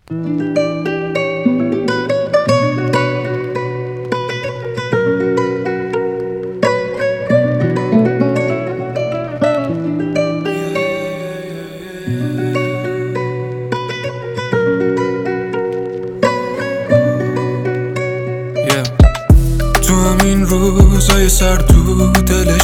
تو همین روزای سرد تو دل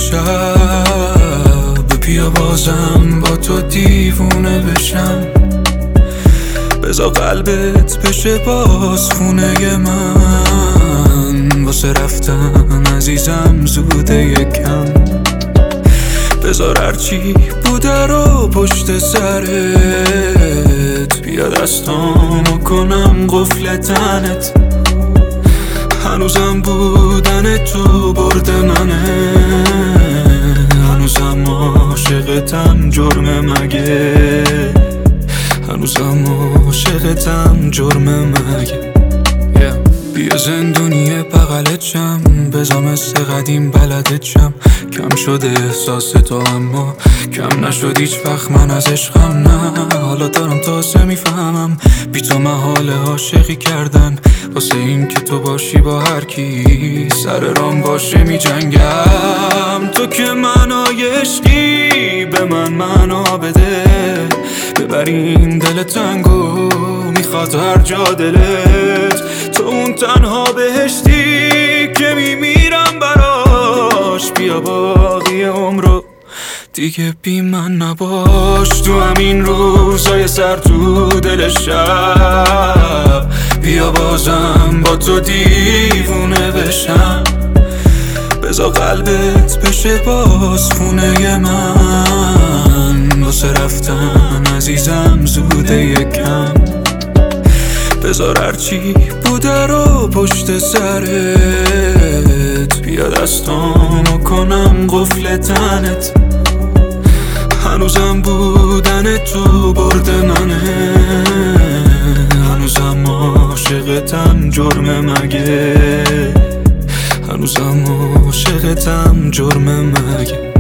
شب بیا بازم با تو دیوونه بشم، بذار قلبت بشه باز خونه من، واسه رفتن عزیزم زوده یکم، بذار هرچی بوده رو پشت سرت، بیا دستامو کنم قفل تنت، هنوزم بودن تو برد منه، هنوزم عاشقتم جرم مگه، هنوزم عاشقتم جرم مگه. بیا زندونی بغلت شم، بذار مثل قدیم بلدت شم، کم شده احساس تو اما کم نشد هیچ وقت من از عشقم، نه حالا دارم تازه میفهمم بی تو محال عاشقی کردن، واسه این که تو باشی با هر کی سر رام باشه می جنگم، تو که منای عشقی به من معنا بده، ببرین دل تنگو میخواد هر جا دلت، تو اون تنها بهشتی که میمیرم براش، بیا باقی عمرو دیگه بی من نباش، تو همین روزای سر تو دل شب بیا بازم با تو دیوونه بشم، بذار قلبت بشه باز خونه من، واسه رفتن عزیزم زوده یکم، بذار هرچی بوده رو پشت سرت، بیا دستامو کنم قفل تنت، هنوزم بودن تو برد منه، هنوزم عاشقتم جرم مگه، هنوزم عاشقتم جرم مگه.